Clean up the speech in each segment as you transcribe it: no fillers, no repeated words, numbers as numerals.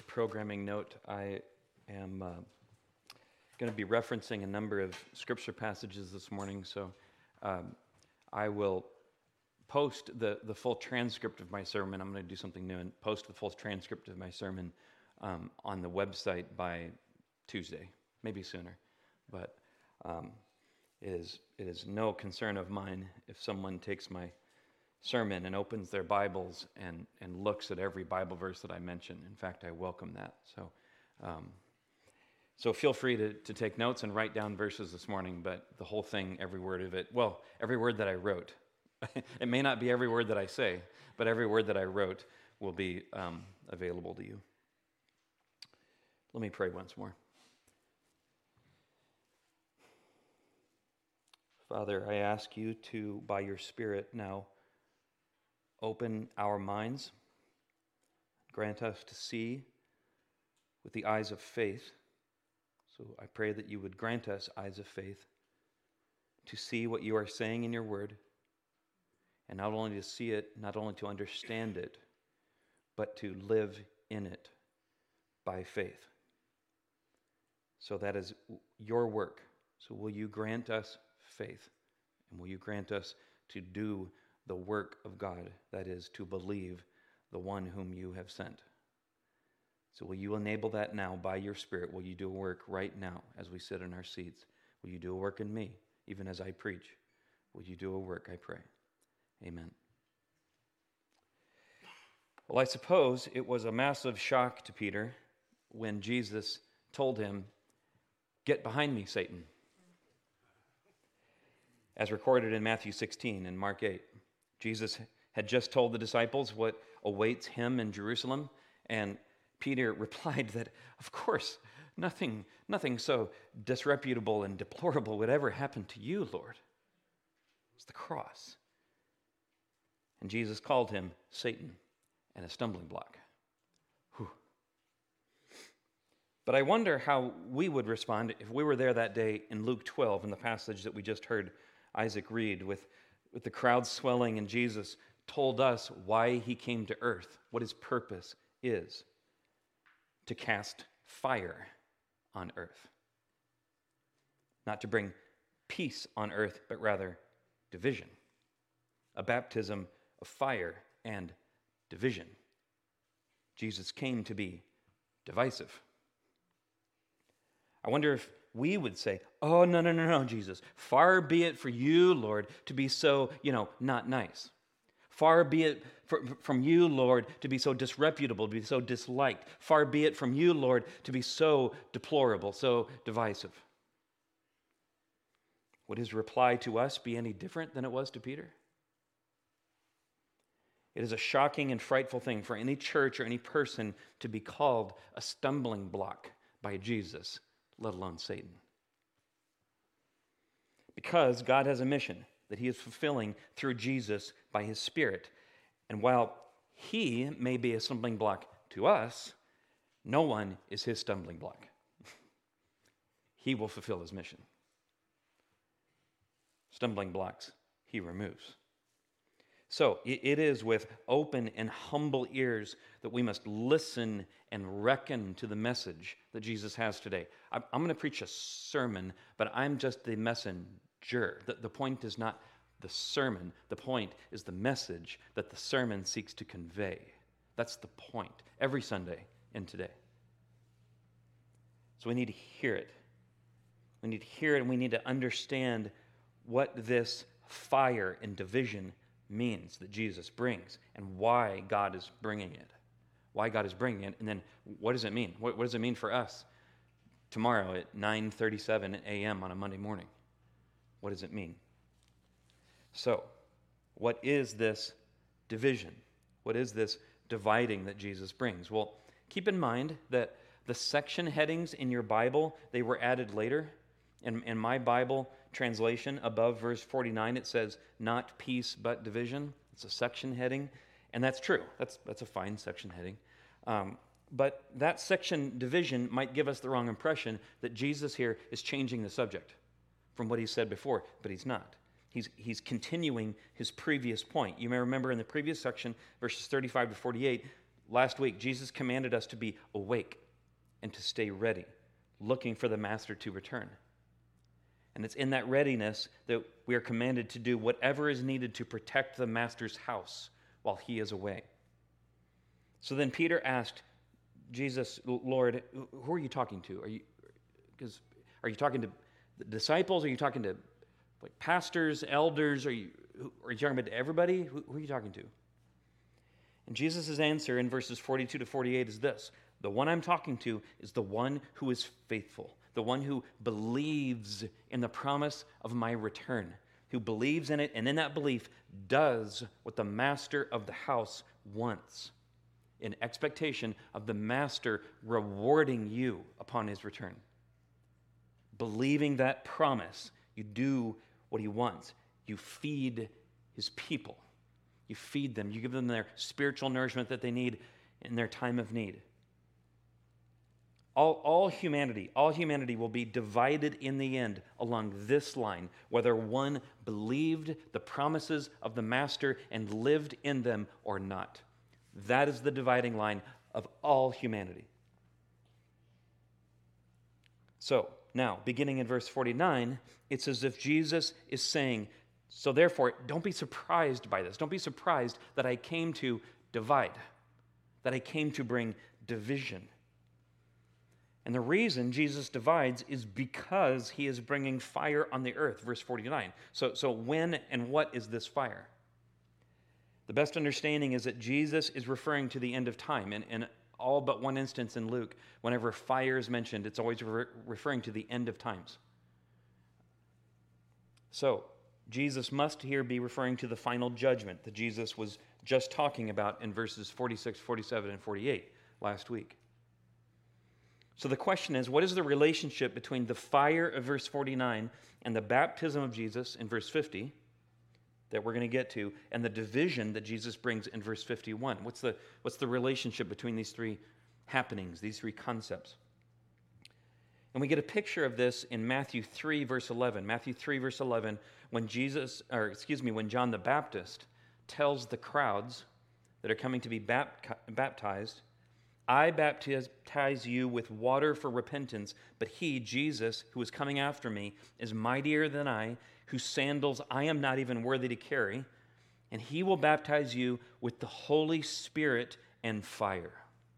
programming note, I am going to be referencing a number of scripture passages this morning, so I will post the full transcript of my sermon. I'm going to do something new and post the full transcript of my sermon on the website by Tuesday, maybe sooner. But it is no concern of mine if someone takes my sermon and opens their Bibles and looks at every Bible verse that I mention. In fact, I welcome that. So feel free to take notes and write down verses this morning, but the whole thing, every word of it, well, every word that I wrote. It may not be every word that I say, but every word that I wrote will be available to you. Let me pray once more. Father, I ask you to, by your Spirit now, open our minds, grant us to see with the eyes of faith. So I pray that you would grant us eyes of faith to see what you are saying in your word, and not only to see it, not only to understand it, but to live in it by faith. So that is your work. So will you grant us faith, and will you grant us to do the work of God, that is, to believe the one whom you have sent. So will you enable that now by your Spirit? Will you do a work right now as we sit in our seats? Will you do a work in me, even as I preach? Will you do a work, I pray. Amen. Well, I suppose it was a massive shock to Peter when Jesus told him, "Get behind me, Satan," as recorded in Matthew 16 and Mark 8. Jesus had just told the disciples what awaits him in Jerusalem, and Peter replied that, of course, nothing so disreputable and deplorable would ever happen to you, Lord. It's the cross. And Jesus called him Satan and a stumbling block. Whew. But I wonder how we would respond if we were there that day in Luke 12, in the passage that we just heard Isaac read, with the crowd swelling, and Jesus told us why he came to earth, what his purpose is, to cast fire on earth. Not to bring peace on earth, but rather division. A baptism of fire and division. Jesus came to be divisive. I wonder if we would say, "Oh, no, Jesus. Far be it for you, Lord, to be so, not nice. Far be it from you, Lord, to be so disreputable, to be so disliked. Far be it from you, Lord, to be so deplorable, so divisive." Would his reply to us be any different than it was to Peter? It is a shocking and frightful thing for any church or any person to be called a stumbling block by Jesus, let alone Satan. Because God has a mission that he is fulfilling through Jesus by his Spirit. And while he may be a stumbling block to us, no one is his stumbling block. He will fulfill his mission. Stumbling blocks he removes. So it is with open and humble ears that we must listen and reckon to the message that Jesus has today. I'm going to preach a sermon, but I'm just the messenger. The point is not the sermon. The point is the message that the sermon seeks to convey. That's the point every Sunday and today. So we need to hear it. We need to hear it, and we need to understand what this fire and division means that Jesus brings, and why God is bringing it. Why God is bringing it, and then what does it mean? What does it mean for us tomorrow at 9:37 a.m. on a Monday morning? What does it mean? So, what is this division? What is this dividing that Jesus brings? Well, keep in mind that the section headings in your Bible, they were added later. In my Bible translation, above verse 49, it says, "Not peace, but division." It's a section heading, and that's true. That's a fine section heading. But that section division might give us the wrong impression that Jesus here is changing the subject from what he said before, but he's not. He's continuing his previous point. You may remember in the previous section, verses 35 to 48, last week, Jesus commanded us to be awake and to stay ready, looking for the master to return. And it's in that readiness that we are commanded to do whatever is needed to protect the master's house while he is away. So then Peter asked Jesus, Lord, who are you talking to? Are you talking to the disciples? Are you talking to like pastors, elders? Are you talking about everybody? Who are you talking to? And Jesus' answer in verses 42 to 48 is this: the one I'm talking to is the one who is faithful, the one who believes in the promise of my return, who believes in it, and in that belief does what the master of the house wants, in expectation of the master rewarding you upon his return. Believing that promise, you do what he wants. You feed his people. You feed them. You give them their spiritual nourishment that they need in their time of need. All humanity will be divided in the end along this line, whether one believed the promises of the master and lived in them or not. That is the dividing line of all humanity. So, now, beginning in verse 49, it's as if Jesus is saying, so therefore, don't be surprised by this. Don't be surprised that I came to divide, that I came to bring division. And the reason Jesus divides is because he is bringing fire on the earth, verse 49. So when and what is this fire? The best understanding is that Jesus is referring to the end of time. In all but one instance in Luke, whenever fire is mentioned, it's always referring to the end of times. So, Jesus must here be referring to the final judgment that Jesus was just talking about in verses 46, 47, and 48 last week. So the question is, what is the relationship between the fire of verse 49 and the baptism of Jesus in verse 50 that we're going to get to, and the division that Jesus brings in verse 51? What's the relationship between these three happenings, these three concepts? And we get a picture of this in Matthew 3, verse 11. Matthew 3, verse 11, when John the Baptist tells the crowds that are coming to be baptized, I baptize you with water for repentance, but he, Jesus, who is coming after me, is mightier than I, whose sandals I am not even worthy to carry, and he will baptize you with the Holy Spirit and fire.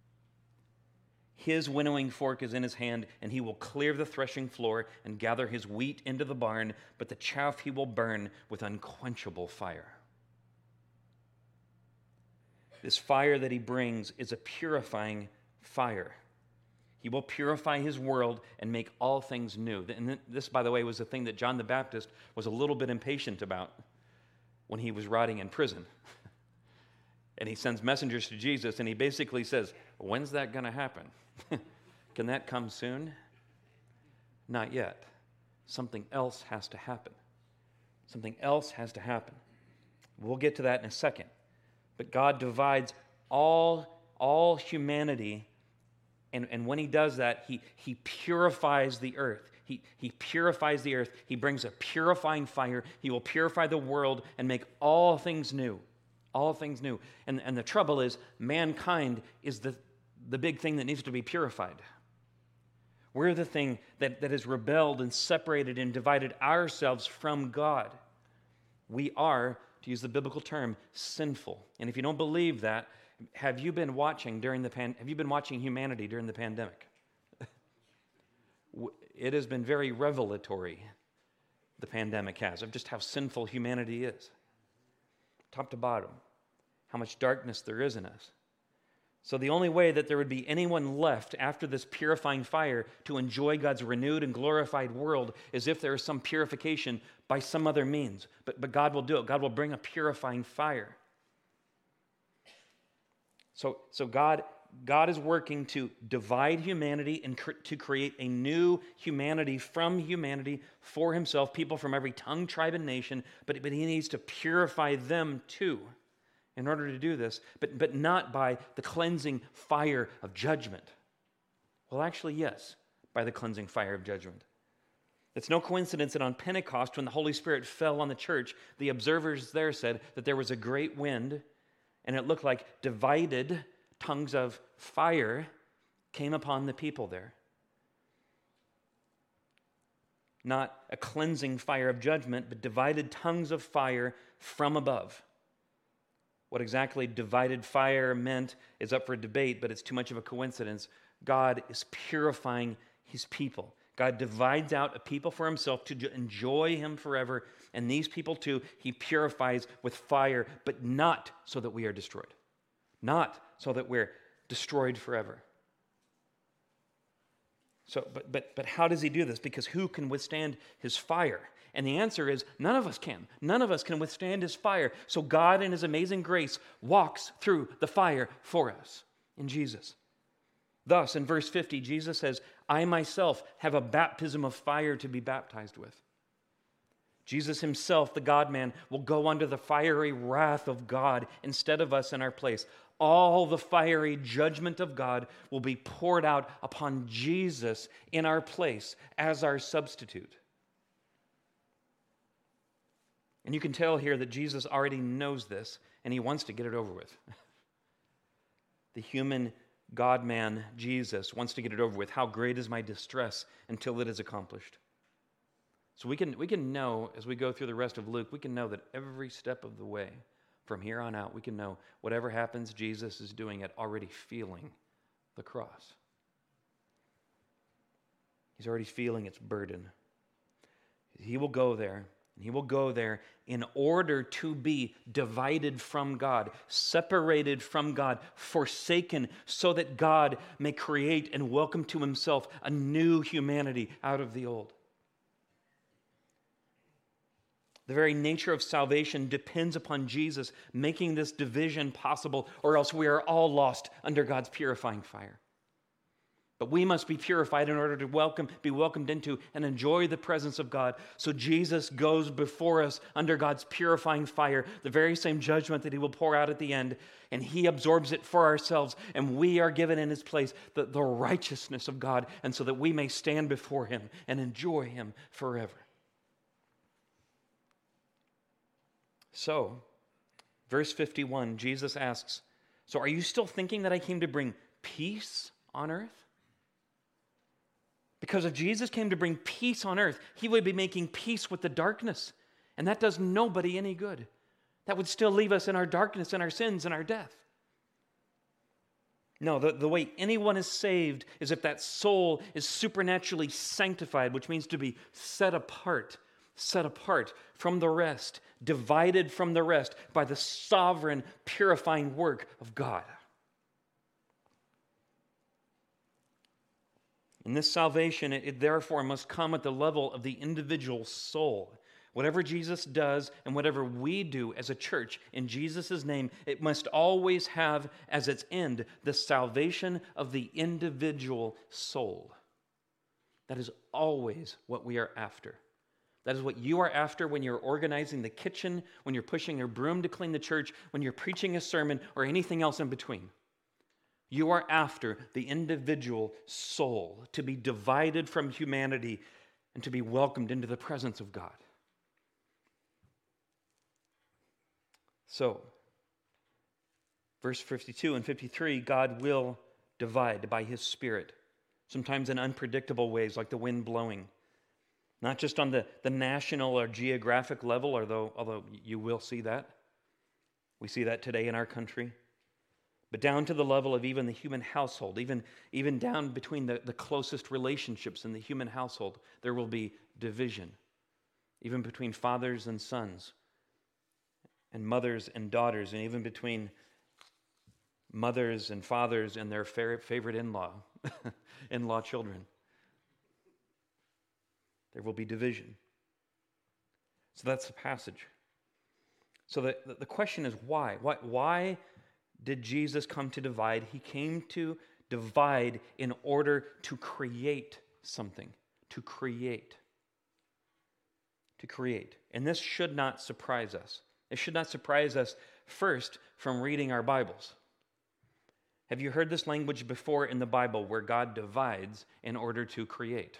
His winnowing fork is in his hand, and he will clear the threshing floor and gather his wheat into the barn, but the chaff he will burn with unquenchable fire. This fire that he brings is a purifying fire. He will purify his world and make all things new. And this, by the way, was the thing that John the Baptist was a little bit impatient about when he was rotting in prison. And he sends messengers to Jesus, and he basically says, when's that going to happen? Can that come soon? Not yet. Something else has to happen. Something else has to happen. We'll get to that in a second. But God divides all humanity, and when he does that, he purifies the earth. He purifies the earth. He brings a purifying fire. He will purify the world and make all things new. All things new. And the trouble is, mankind is the big thing that needs to be purified. We're the thing that has rebelled and separated and divided ourselves from God. We are, to use the biblical term, sinful. And if you don't believe that, have you been watching humanity during the pandemic? It has been very revelatory, the pandemic has, of just how sinful humanity is. Top to bottom, how much darkness there is in us. So the only way that there would be anyone left after this purifying fire to enjoy God's renewed and glorified world is if there is some purification by some other means. But God will do it. God will bring a purifying fire. So God is working to divide humanity and to create a new humanity from humanity for himself, people from every tongue, tribe, and nation, but he needs to purify them too in order to do this, but not by the cleansing fire of judgment. Well, actually, yes, by the cleansing fire of judgment. It's no coincidence that on Pentecost, when the Holy Spirit fell on the church, the observers there said that there was a great wind, and it looked like divided tongues of fire came upon the people there. Not a cleansing fire of judgment, but divided tongues of fire from above. What exactly divided fire meant is up for debate, but it's too much of a coincidence. God is purifying his people. God divides out a people for himself to enjoy him forever, and these people too, he purifies with fire, but not so that we are destroyed. Not so that we're destroyed forever. So, but how does he do this? Because who can withstand his fire? And the answer is none of us can. None of us can withstand his fire. So God in his amazing grace walks through the fire for us in Jesus. Thus, in verse 50, Jesus says, I myself have a baptism of fire to be baptized with. Jesus himself, the God-man, will go under the fiery wrath of God instead of us in our place. All the fiery judgment of God will be poured out upon Jesus in our place as our substitute. And you can tell here that Jesus already knows this, and he wants to get it over with. The human God-man, Jesus, wants to get it over with. How great is my distress until it is accomplished. So we can know, as we go through the rest of Luke, we can know that every step of the way, from here on out, we can know whatever happens, Jesus is doing it, already feeling the cross. He's already feeling its burden. He will go there, and he will go there in order to be divided from God, separated from God, forsaken, so that God may create and welcome to himself a new humanity out of the old. The very nature of salvation depends upon Jesus making this division possible, or else we are all lost under God's purifying fire. But we must be purified in order to be welcomed into and enjoy the presence of God. So Jesus goes before us under God's purifying fire, the very same judgment that he will pour out at the end, and he absorbs it for ourselves, and we are given in his place the righteousness of God, and so that we may stand before him and enjoy him forever. So, verse 51, Jesus asks, so are you still thinking that I came to bring peace on earth? Because if Jesus came to bring peace on earth, he would be making peace with the darkness. And that does nobody any good. That would still leave us in our darkness and our sins and our death. No, the way anyone is saved is if that soul is supernaturally sanctified, which means to be set apart from the rest, divided from the rest by the sovereign purifying work of God. And this salvation, it therefore must come at the level of the individual soul. Whatever Jesus does and whatever we do as a church in Jesus' name, it must always have as its end the salvation of the individual soul. That is always what we are after. That is what you are after when you're organizing the kitchen, when you're pushing your broom to clean the church, when you're preaching a sermon, or anything else in between. You are after the individual soul to be divided from humanity and to be welcomed into the presence of God. So, verse 52 and 53, God will divide by his Spirit, sometimes in unpredictable ways like the wind blowing. Not just on the national or geographic level, although you will see that. We see that today in our country. But down to the level of even the human household, even down between the closest relationships in the human household, there will be division. Even between fathers and sons, and mothers and daughters, and even between mothers and fathers and their favorite in-law children. There will be division. So that's the passage. So the question is why? Why did Jesus come to divide? He came to divide in order to create something. To create. And this should not surprise us. It should not surprise us first from reading our Bibles. Have you heard this language before in the Bible where God divides in order to create?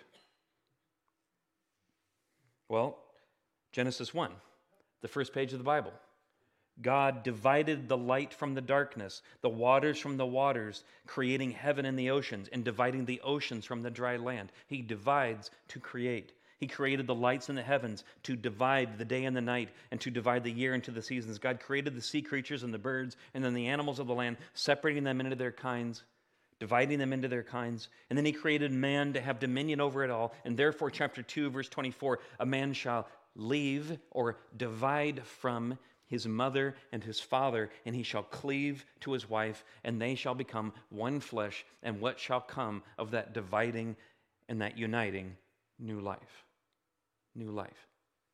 Well, Genesis 1, the first page of the Bible. God divided the light from the darkness, the waters from the waters, creating heaven and the oceans, and dividing the oceans from the dry land. He divides to create. He created the lights in the heavens to divide the day and the night and to divide the year into the seasons. God created the sea creatures and the birds and then the animals of the land, separating them into their kinds, dividing them into their kinds. And then he created man to have dominion over it all. And therefore, chapter 2, verse 24, a man shall leave or divide from his mother and his father, and he shall cleave to his wife, and they shall become one flesh. And what shall come of that dividing and that uniting? New life. New life.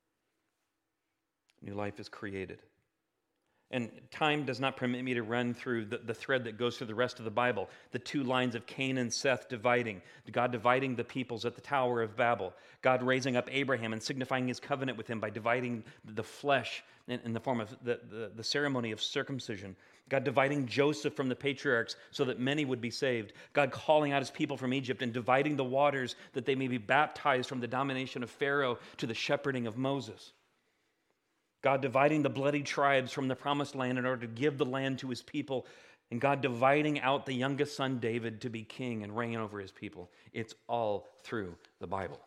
New life is created. And time does not permit me to run through the thread that goes through the rest of the Bible. The two lines of Cain and Seth dividing. God dividing the peoples at the Tower of Babel. God raising up Abraham and signifying his covenant with him by dividing the flesh in the form of the ceremony of circumcision. God dividing Joseph from the patriarchs so that many would be saved. God calling out his people from Egypt and dividing the waters that they may be baptized from the domination of Pharaoh to the shepherding of Moses. God dividing the bloody tribes from the promised land in order to give the land to his people. And God dividing out the youngest son, David, to be king and reign over his people. It's all through the Bible.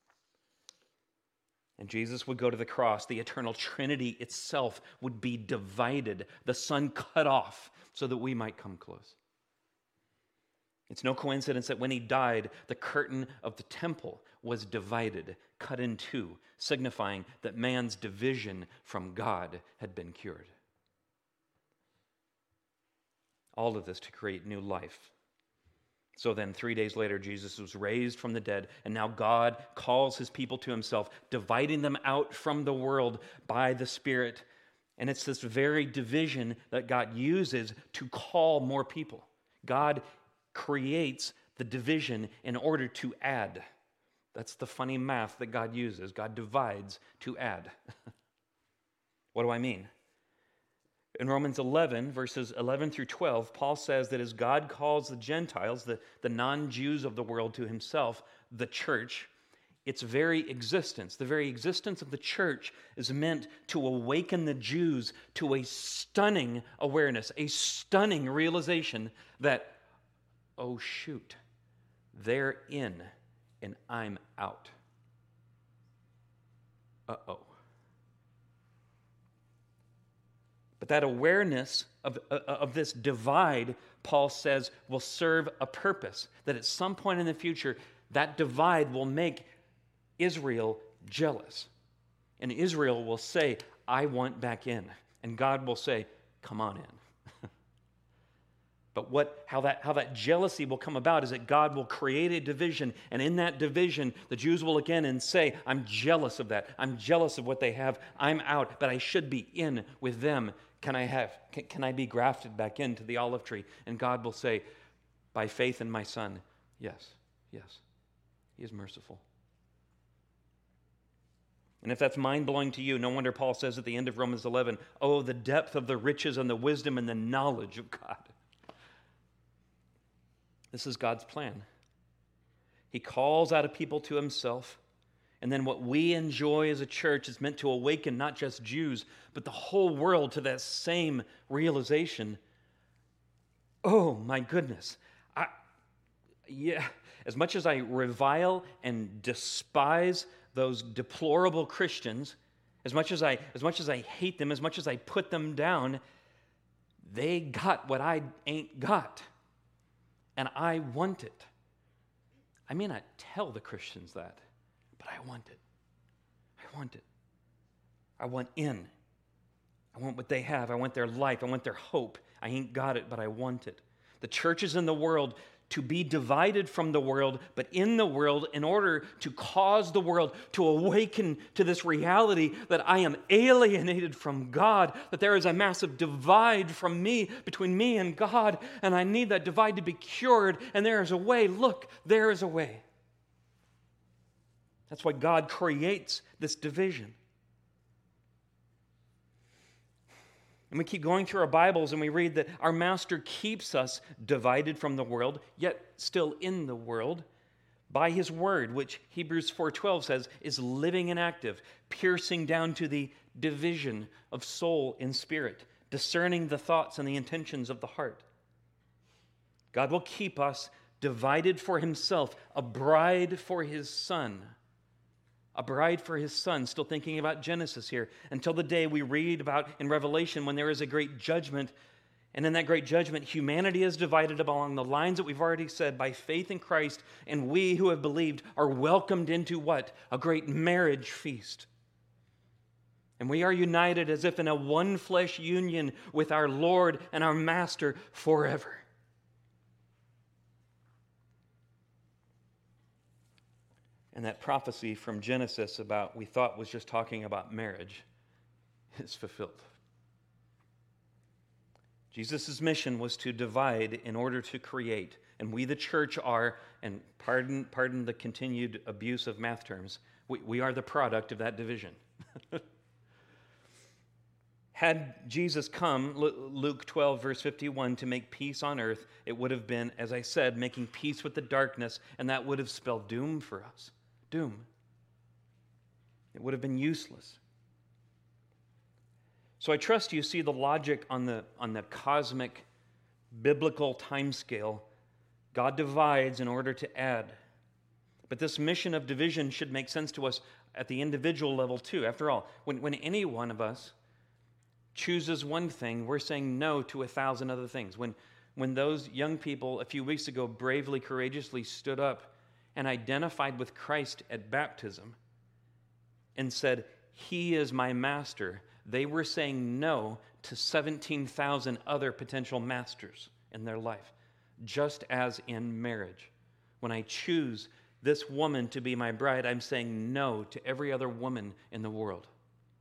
And Jesus would go to the cross. The eternal Trinity itself would be divided. The Son cut off so that we might come close. It's no coincidence that when he died, the curtain of the temple was divided, cut in two, signifying that man's division from God had been cured. All of this to create new life. So then, 3 days later, Jesus was raised from the dead, and now God calls his people to himself, dividing them out from the world by the Spirit. And it's this very division that God uses to call more people. God creates the division in order to add. That's the funny math that God uses. God divides to add. What do I mean? In Romans 11, verses 11 through 12, Paul says that as God calls the Gentiles, the non-Jews of the world, to himself, the church, its very existence, the very existence of the church is meant to awaken the Jews to a stunning awareness, a stunning realization that, oh shoot, they're in and I'm out. Uh-oh. But that awareness of this divide, Paul says, will serve a purpose. That at some point in the future, that divide will make Israel jealous. And Israel will say, I want back in. And God will say, come on in. But how that jealousy will come about is that God will create a division, and in that division, the Jews will look in and say, I'm jealous of that. I'm jealous of what they have. I'm out, but I should be in with them. Can I be grafted back into the olive tree? And God will say, by faith in my Son, yes, yes, he is merciful. And if that's mind-blowing to you, no wonder Paul says at the end of Romans 11, oh, the depth of the riches and the wisdom and the knowledge of God. This is God's plan. He calls out a people to himself, and then what we enjoy as a church is meant to awaken not just Jews, but the whole world to that same realization. Oh, my goodness. As much as I revile and despise those deplorable Christians, as much as I hate them, as much as I put them down, they got what I ain't got. And I want it. I may not tell the Christians that, but I want it. I want it. I want in. I want what they have. I want their life. I want their hope. I ain't got it, but I want it. The churches in the world to be divided from the world, but in the world in order to cause the world to awaken to this reality that I am alienated from God, that there is a massive divide from me, between me and God, and I need that divide to be cured, and there is a way. Look, there is a way. That's why God creates this division. And we keep going through our Bibles and we read that our Master keeps us divided from the world, yet still in the world. by his word, which Hebrews 4:12 says is living and active, piercing down to the division of soul and spirit, discerning the thoughts and the intentions of the heart. God will keep us divided for himself, a bride for his son. A bride for his son, still thinking about Genesis here, until the day we read about in Revelation when there is a great judgment. And in that great judgment, humanity is divided along the lines that we've already said by faith in Christ, and we who have believed are welcomed into what? A great marriage feast. And we are united as if in a one flesh union with our Lord and our Master forever. And that prophecy from Genesis about we thought was just talking about marriage is fulfilled. Jesus' mission was to divide in order to create. And we, the church, are, and pardon the continued abuse of math terms, we are the product of that division. Had Jesus come, Luke 12, verse 51, to make peace on earth, it would have been, as I said, making peace with the darkness, and that would have spelled doom for us. Doom. It would have been useless. So I trust you see the logic on the cosmic, biblical timescale. God divides in order to add. But this mission of division should make sense to us at the individual level too. After all, when any one of us chooses one thing, we're saying no to 1,000 other things. When those young people a few weeks ago bravely, courageously stood up and identified with Christ at baptism and said, "He is my master," they were saying no to 17,000 other potential masters in their life. Just as in marriage. When I choose this woman to be my bride, I'm saying no to every other woman in the world.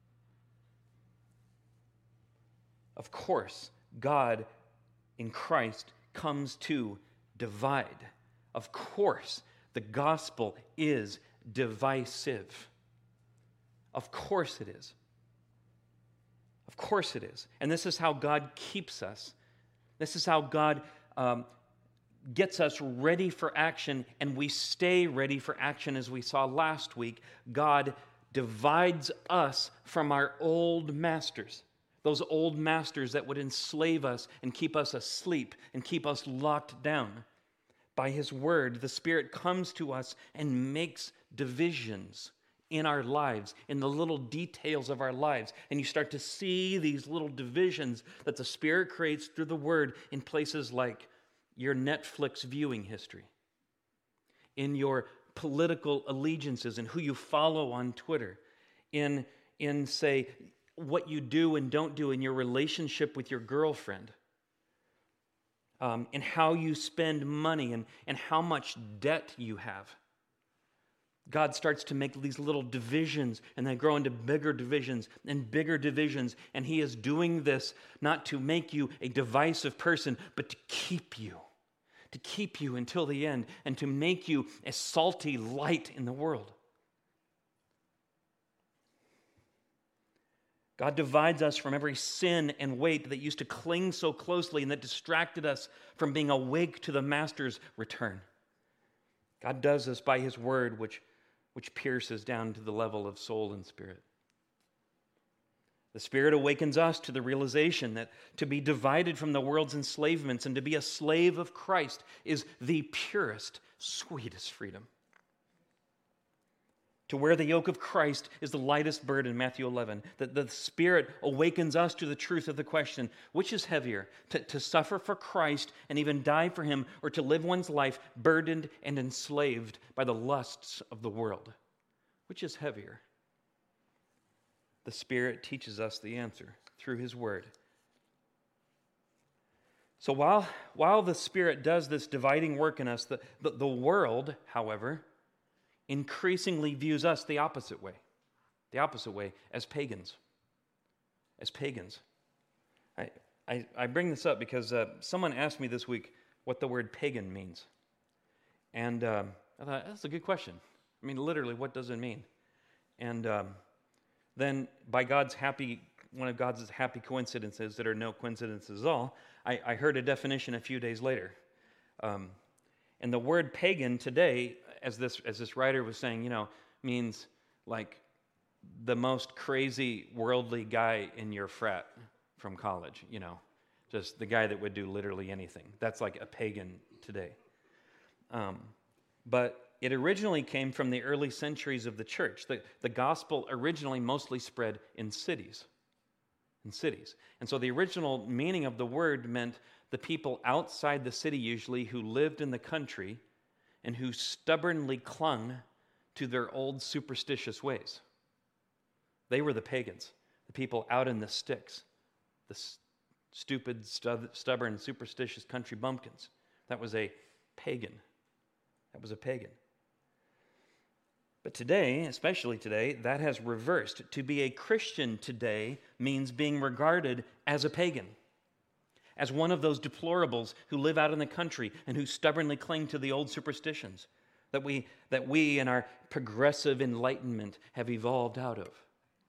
Of course, God in Christ comes to divide. Of course, the gospel is divisive. Of course it is. Of course it is. And this is how God keeps us. This is how God gets us ready for action, and we stay ready for action. As we saw last week, God divides us from our old masters. Those old masters that would enslave us and keep us asleep and keep us locked down. By his word, the Spirit comes to us and makes divisions in our lives, in the little details of our lives. And you start to see these little divisions that the Spirit creates through the word in places like your Netflix viewing history, in your political allegiances and who you follow on Twitter, in say, what you do and don't do in your relationship with your girlfriend, and how you spend money and how much debt you have. God starts to make these little divisions, and they grow into bigger divisions, and he is doing this not to make you a divisive person, but to keep you until the end, and to make you a salty light in the world. God divides us from every sin and weight that used to cling so closely and that distracted us from being awake to the Master's return. God does this by his word, which pierces down to the level of soul and spirit. The Spirit awakens us to the realization that to be divided from the world's enslavements and to be a slave of Christ is the purest, sweetest freedom. To wear the yoke of Christ is the lightest burden, Matthew 11. That the Spirit awakens us to the truth of the question, which is heavier, to suffer for Christ and even die for him, or to live one's life burdened and enslaved by the lusts of the world? Which is heavier? The Spirit teaches us the answer through his word. So while the Spirit does this dividing work in us, the world, however, increasingly views us the opposite way, as pagans. I bring this up because someone asked me this week what the word pagan means. And I thought, that's a good question. I mean, literally, what does it mean? And then by one of God's happy coincidences that are no coincidences at all, I heard a definition a few days later. And the word pagan today, as this writer was saying, means like the most crazy worldly guy in your frat from college, just the guy that would do literally anything. That's like a pagan today. But it originally came from the early centuries of the church. The gospel originally mostly spread in cities. And so the original meaning of the word meant the people outside the city usually who lived in the country and who stubbornly clung to their old superstitious ways. They were the pagans, the people out in the sticks, the stupid, stubborn, superstitious country bumpkins. That was a pagan. But today, especially today, that has reversed. To be a Christian today means being regarded as a pagan, as one of those deplorables who live out in the country and who stubbornly cling to the old superstitions that we in our progressive enlightenment have evolved out of.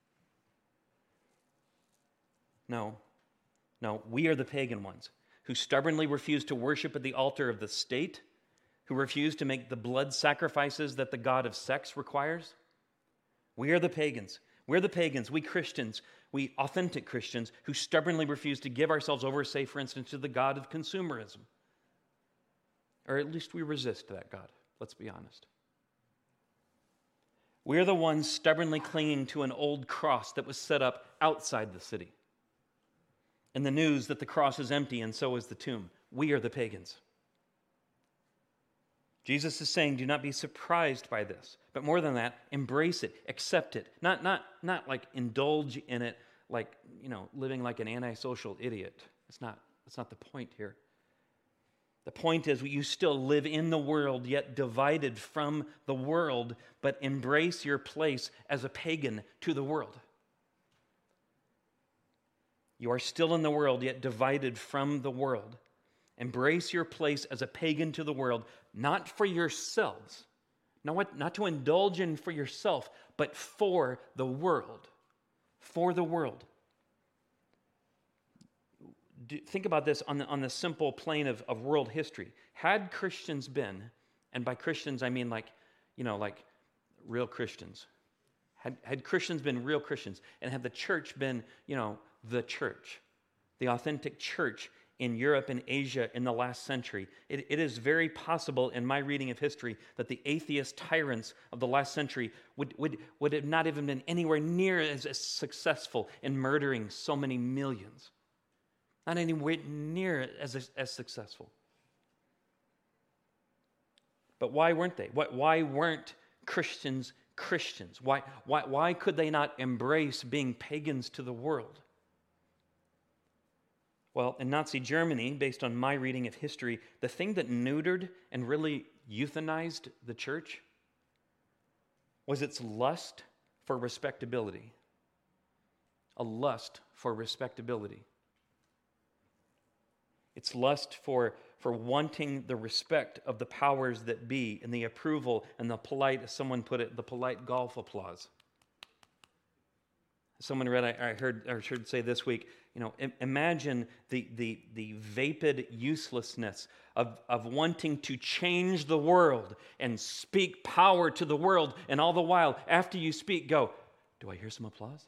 No, we are the pagan ones who stubbornly refuse to worship at the altar of the state, who refuse to make the blood sacrifices that the god of sex requires. We are the pagans. We're the pagans, we Christians, we authentic Christians who stubbornly refuse to give ourselves over, say, for instance, to the god of consumerism. Or at least we resist that god, let's be honest. We're the ones stubbornly clinging to an old cross that was set up outside the city. And the news that the cross is empty and so is the tomb. We are the pagans. Jesus is saying, do not be surprised by this. But more than that, embrace it, accept it. Not like indulge in it like, living like an antisocial idiot. That's not the point here. The point is you still live in the world, yet divided from the world, but embrace your place as a pagan to the world. You are still in the world, yet divided from the world. Embrace your place as a pagan to the world, not for yourselves, not to indulge in for yourself, but for the world. For the world. Think about this on the simple plane of world history. Had Christians been, and by Christians I mean like real Christians. Had Christians been real Christians, and had the church been, the church, the authentic church in Europe and Asia in the last century, it is very possible in my reading of history that the atheist tyrants of the last century would have not even been anywhere near as successful in murdering so many millions. Not anywhere near as successful. But why weren't they? Why weren't Christians Christians? Why could they not embrace being pagans to the world? Well, in Nazi Germany, based on my reading of history, the thing that neutered and really euthanized the church was its lust for respectability. A lust for respectability. Its lust for wanting the respect of the powers that be and the approval and the polite, as someone put it, the polite golf applause. Someone read, I heard say this week, imagine the vapid uselessness of wanting to change the world and speak power to the world, and all the while, after you speak, go, do I hear some applause?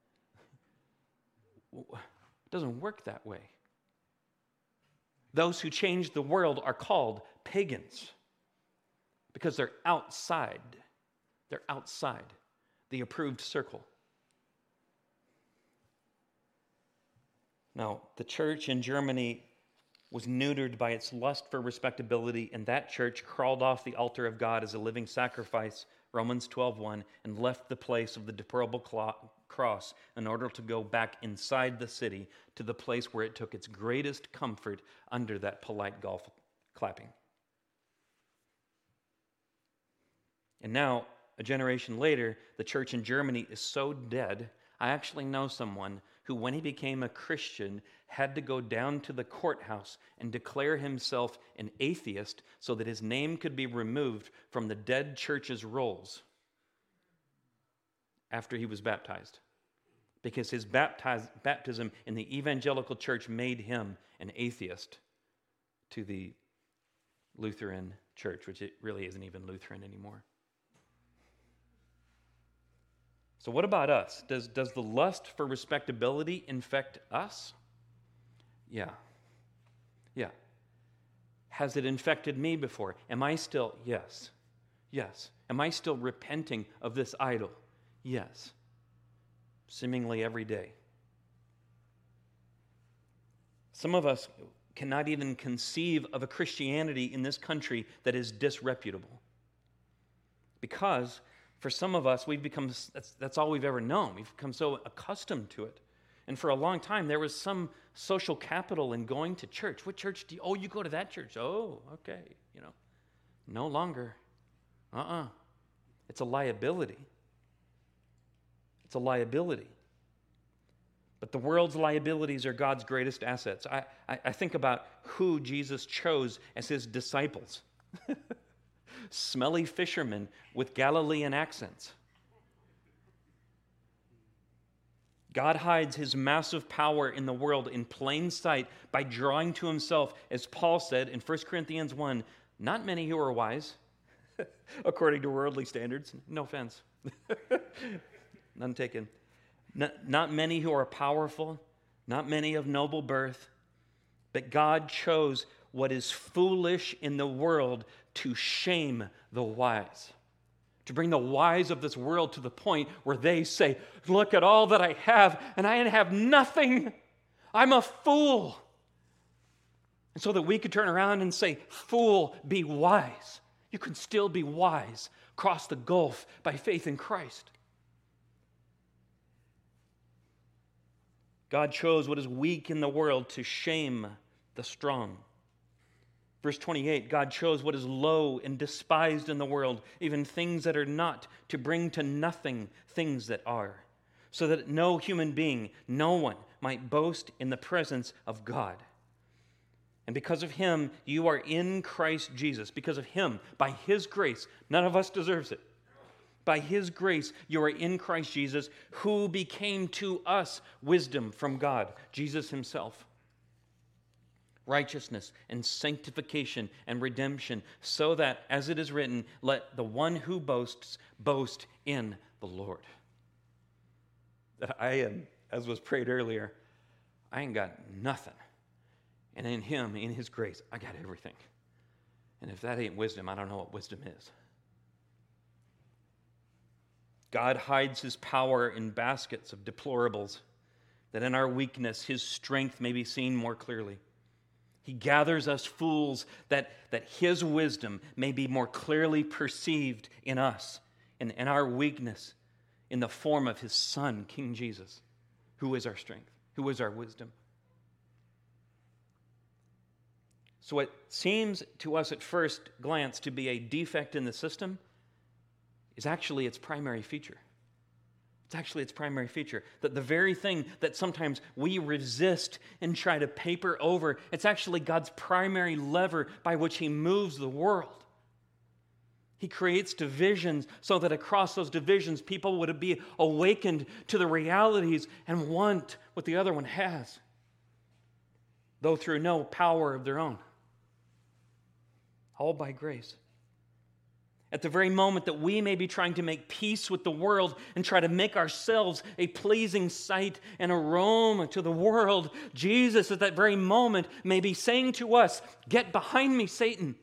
It doesn't work that way. Those who change the world are called pagans because they're outside. They're outside the approved circle. Now, the church in Germany was neutered by its lust for respectability, and that church crawled off the altar of God as a living sacrifice, Romans 12:1, and left the place of the deplorable cross in order to go back inside the city to the place where it took its greatest comfort under that polite golf clapping. And now, a generation later, the church in Germany is so dead. I actually know someone who, when he became a Christian, had to go down to the courthouse and declare himself an atheist so that his name could be removed from the dead church's rolls after he was baptized. Because his baptism in the evangelical church made him an atheist to the Lutheran church, which it really isn't even Lutheran anymore. So what about us? Does the lust for respectability infect us? Yeah. Yeah. Has it infected me before? Am I still? Yes. Yes. Am I still repenting of this idol? Yes. Seemingly every day. Some of us cannot even conceive of a Christianity in this country that is disreputable. Because for some of us, that's all we've ever known. We've become so accustomed to it. And for a long time, there was some social capital in going to church. What church do you? Oh, you go to that church. Oh, okay. No longer. It's a liability. It's a liability. But the world's liabilities are God's greatest assets. I think about who Jesus chose as his disciples. Smelly fishermen with Galilean accents. God hides his massive power in the world in plain sight by drawing to himself, as Paul said in 1 Corinthians 1, not many who are wise, according to worldly standards. No offense. None taken. Not many who are powerful, not many of noble birth, but God chose what is foolish in the world to shame the wise. To bring the wise of this world to the point where they say, look at all that I have, and I have nothing. I'm a fool. And so that we could turn around and say, fool, be wise. You can still be wise. Cross the gulf by faith in Christ. God chose what is weak in the world to shame the strong. Verse 28, God chose what is low and despised in the world, even things that are not, to bring to nothing things that are, so that no human being, no one, might boast in the presence of God. And because of him, you are in Christ Jesus. Because of him, by his grace, none of us deserves it. By his grace, you are in Christ Jesus, who became to us wisdom from God, Jesus himself. Righteousness and sanctification and redemption, so that, as it is written, let the one who boasts boast in the Lord. I am, as was prayed earlier, I ain't got nothing. And in him, in his grace, I got everything. And if that ain't wisdom, I don't know what wisdom is. God hides his power in baskets of deplorables, that in our weakness his strength may be seen more clearly. He gathers us fools that his wisdom may be more clearly perceived in us, in our weakness, in the form of his Son, King Jesus, who is our strength, who is our wisdom. So what seems to us at first glance to be a defect in the system is actually its primary feature. It's actually its primary feature. That the very thing that sometimes we resist and try to paper over, it's actually God's primary lever by which he moves the world. He creates divisions so that across those divisions, people would be awakened to the realities and want what the other one has, though through no power of their own. All by grace. At the very moment that we may be trying to make peace with the world and try to make ourselves a pleasing sight and aroma to the world, Jesus at that very moment may be saying to us, "Get behind me, Satan.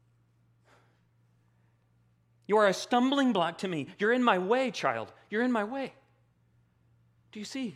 You are a stumbling block to me. You're in my way, child. You're in my way." Do you see?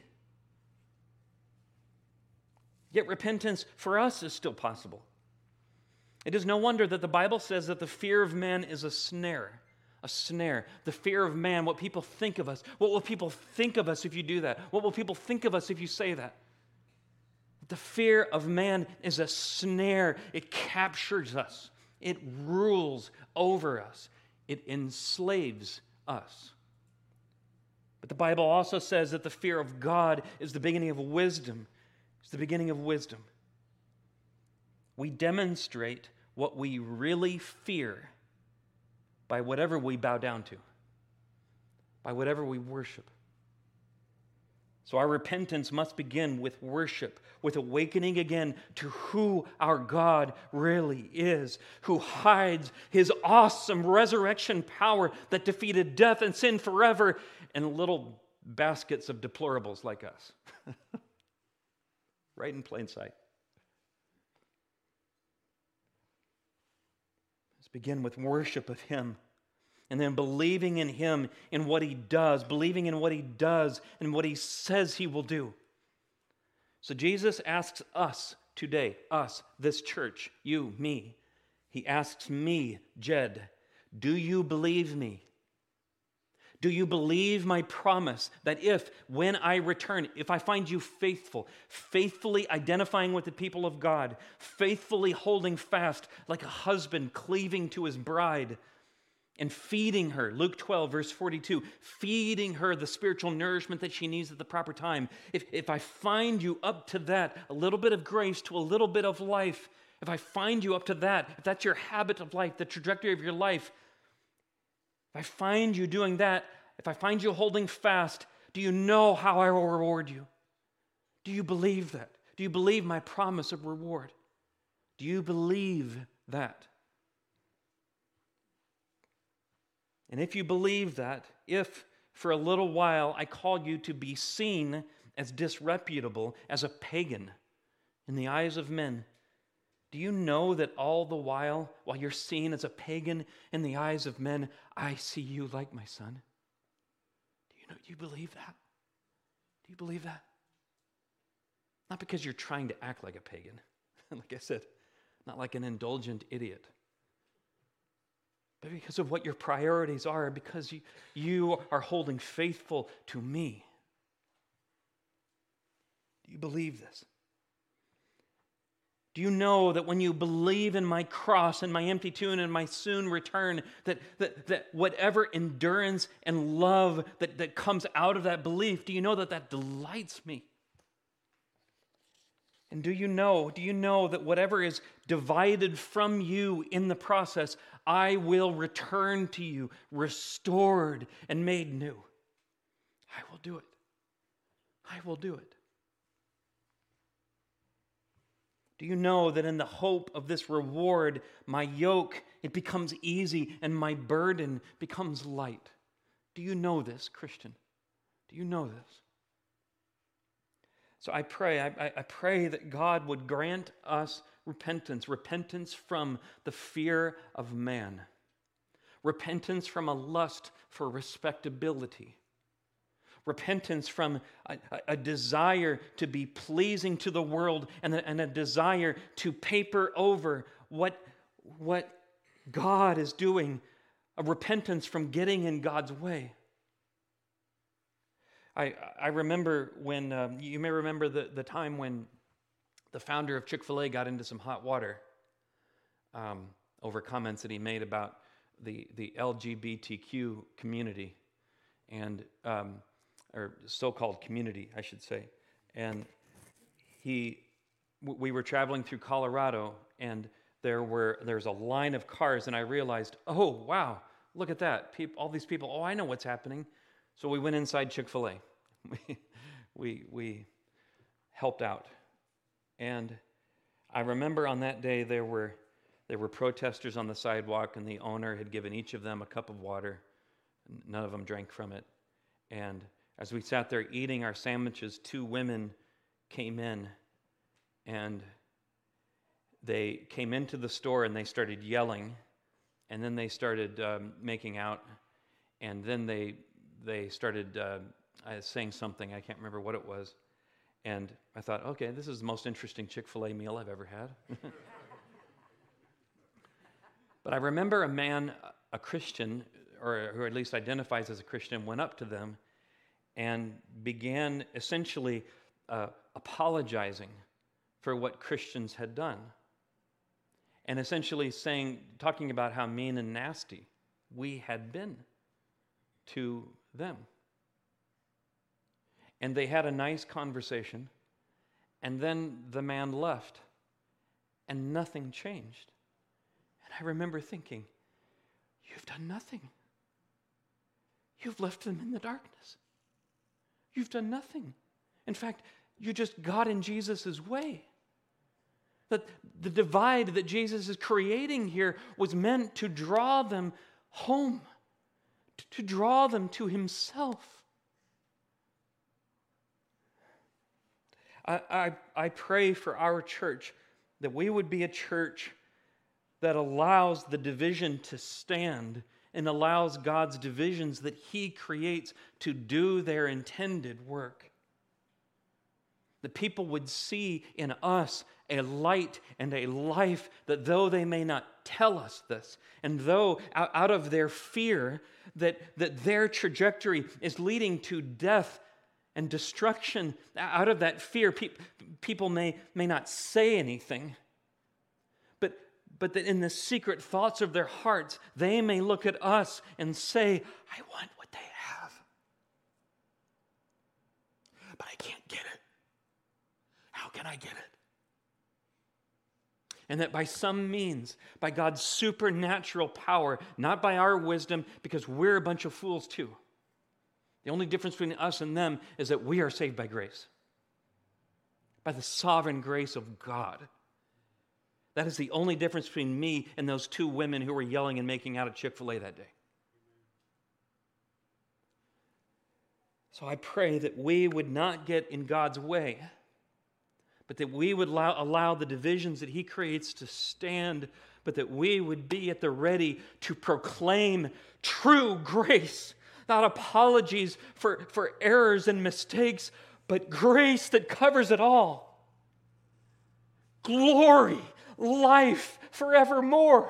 Yet repentance for us is still possible. It is no wonder that the Bible says that the fear of man is a snare. A snare. The fear of man, what people think of us. What will people think of us if you do that? What will people think of us if you say that? The fear of man is a snare. It captures us. It rules over us. It enslaves us. But the Bible also says that the fear of God is the beginning of wisdom. It's the beginning of wisdom. We demonstrate what we really fear by whatever we bow down to, by whatever we worship. So our repentance must begin with worship, with awakening again to who our God really is, who hides his awesome resurrection power that defeated death and sin forever in little baskets of deplorables like us. Right in plain sight. Let's begin with worship of him. And then believing in him, in what he does, believing in what he does and what he says he will do. So Jesus asks us today, us, this church, you, me. He asks me, Jed, do you believe me? Do you believe my promise that when I return, if I find you faithful, faithfully identifying with the people of God, faithfully holding fast like a husband cleaving to his bride, and feeding her, Luke 12, verse 42, feeding her the spiritual nourishment that she needs at the proper time. If I find you up to that, a little bit of grace to a little bit of life, if I find you up to that, if that's your habit of life, the trajectory of your life, if I find you doing that, if I find you holding fast, do you know how I will reward you? Do you believe that? Do you believe my promise of reward? Do you believe that? And if you believe that, if for a little while I call you to be seen as disreputable, as a pagan in the eyes of men, do you know that all the while you're seen as a pagan in the eyes of men, I see you like my son? Do you believe that? Do you believe that? Not because you're trying to act like a pagan, like I said, not like an indulgent idiot, but because of what your priorities are, because you are holding faithful to me. Do you believe this? Do you know that when you believe in my cross and my empty tomb and my soon return, that whatever endurance and love that comes out of that belief, do you know that delights me? And do you know that whatever is divided from you in the process, I will return to you, restored and made new? I will do it. I will do it. Do you know that in the hope of this reward, my yoke, it becomes easy and my burden becomes light? Do you know this, Christian? Do you know this? So I pray that God would grant us repentance from the fear of man, repentance from a lust for respectability, repentance from a desire to be pleasing to the world and a desire to paper over what God is doing, a repentance from getting in God's way. I remember when, you may remember the time when the founder of Chick-fil-A got into some hot water over comments that he made about the LGBTQ community, and or so-called community, I should say. And we were traveling through Colorado, and there's a line of cars, and I realized, oh, wow, look at that. All these people, oh, I know what's happening. So we went inside Chick-fil-A. We helped out. And I remember on that day there were protesters on the sidewalk, and the owner had given each of them a cup of water. None of them drank from it. And as we sat there eating our sandwiches, two women came in, and they came into the store and they started yelling, and then they started making out, and then they started saying something. I can't remember what it was. And I thought, okay, this is the most interesting Chick-fil-A meal I've ever had. But I remember a man, a Christian, or who at least identifies as a Christian, went up to them and began essentially apologizing for what Christians had done. And essentially talking about how mean and nasty we had been to them. And they had a nice conversation, and then the man left, and nothing changed. And I remember thinking, you've done nothing. You've left them in the darkness. You've done nothing. In fact, you just got in Jesus' way. That the divide that Jesus is creating here was meant to draw them home, to draw them to himself. I pray for our church that we would be a church that allows the division to stand and allows God's divisions that he creates to do their intended work. The people would see in us a light and a life that though they may not tell us this, and though out of their fear that their trajectory is leading to death and destruction, out of that fear, people may not say anything, but that in the secret thoughts of their hearts, they may look at us and say, I want what they have, but I can't get it. How can I get it? And that by some means, by God's supernatural power, not by our wisdom, because we're a bunch of fools too. The only difference between us and them is that we are saved by grace, by the sovereign grace of God. That is the only difference between me and those two women who were yelling and making out at Chick-fil-A that day. So I pray that we would not get in God's way, but that we would allow the divisions that he creates to stand, but that we would be at the ready to proclaim true grace, not apologies for errors and mistakes, but grace that covers it all. Glory, life forevermore.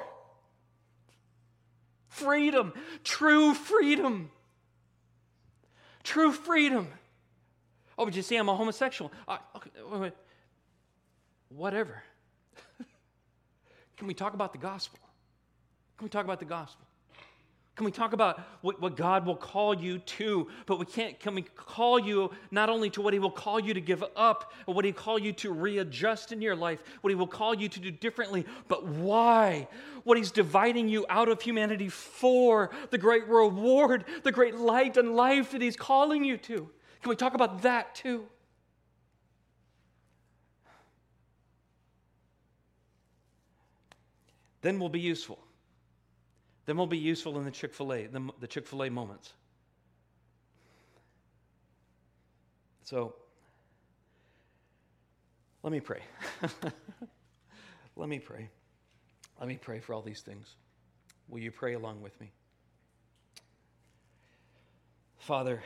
Freedom, true freedom. True freedom. Oh, but you see, I'm a homosexual. Okay, wait. Whatever. Can we talk about the gospel? Can we talk about the gospel? Can we talk about what God will call you to? But can we call you not only to what he will call you to give up, or what he will call you to readjust in your life, what he will call you to do differently, but why? What he's dividing you out of humanity for, the great reward, the great light and life that he's calling you to. Can we talk about that too? Then we'll be useful. Then we'll be useful in the Chick-fil-A moments. So, let me pray. Let me pray. Let me pray for all these things. Will you pray along with me? Father,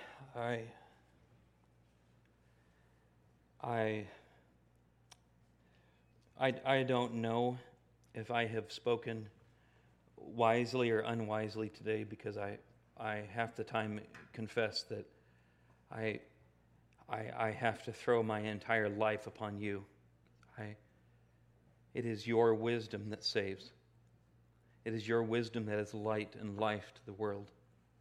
I don't know if I have spoken wisely or unwisely today, because I half the time confess that I have to throw my entire life upon you. It is your wisdom that saves. It is your wisdom that is light and life to the world.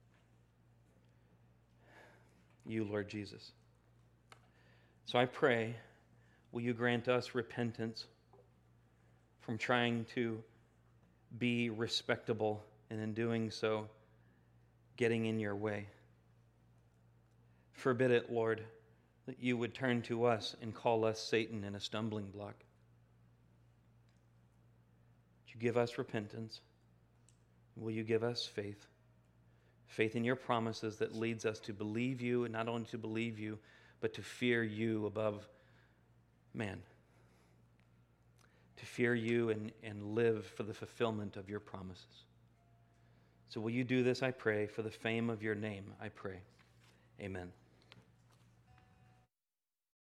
You, Lord Jesus. So I pray, will you grant us repentance from trying to be respectable, and in doing so, getting in your way. Forbid it, Lord, that you would turn to us and call us Satan and a stumbling block. Would you give us repentance? Will you give us faith? Faith in your promises that leads us to believe you, and not only to believe you, but to fear you above man. To fear you and live for the fulfillment of your promises. So will you do this, I pray, for the fame of your name, I pray. Amen.